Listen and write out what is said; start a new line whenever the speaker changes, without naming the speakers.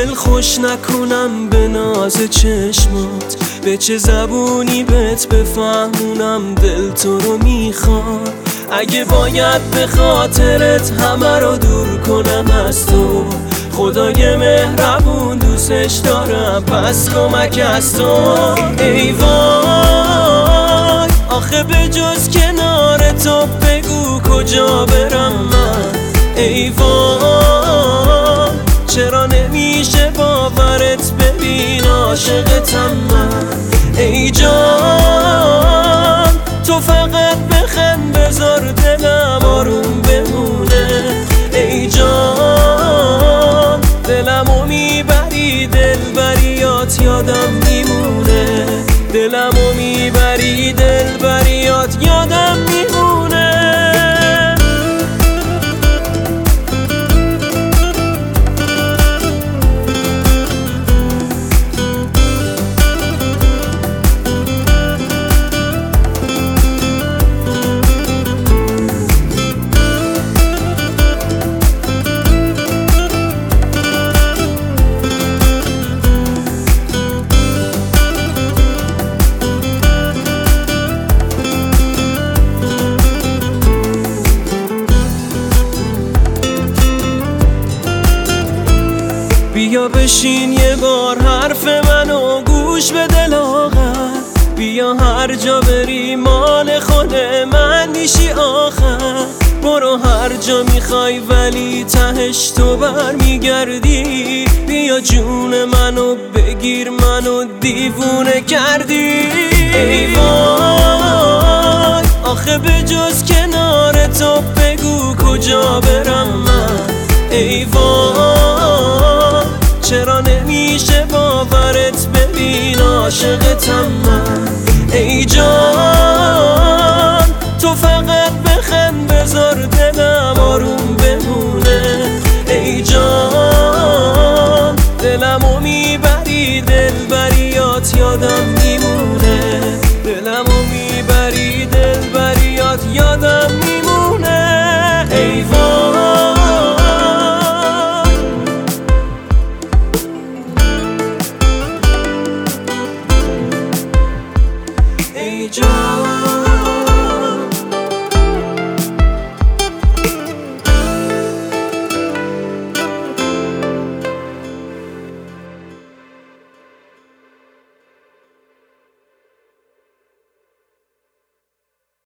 دل خوش نکنم به ناز چشمات، به چه زبونی بهت بفهمونم دل تو رو میخواد. اگه باید به خاطرت همه رو دور کنم از تو، خدای مهربون دوستش دارم پس کمک از تو. ای وای آخه به جز کنار تو بگو کجا برم من. ای وای چرا نمیشه باورت ببین عاشقتم من. ای جان تو فقط بخند بذار دلم آروم بمونه. ای جان دلمو میبری دلبریات یادم میمونه، دلمو میبری دلبریات یادم میمونه. بیا بشین یه بار حرف منو گوش بده لاغر، بیا هر جا بری مال خود من میشی آخر. برو هر جا میخوای ولی تهش تو برمیگردی. بیا جون منو بگیر منو دیوونه کردی. ای وای آخه به جز کنار تو بگو کجا برم من. ای وای چرا نمیشه باورت ببین عاشقتم من. ای جان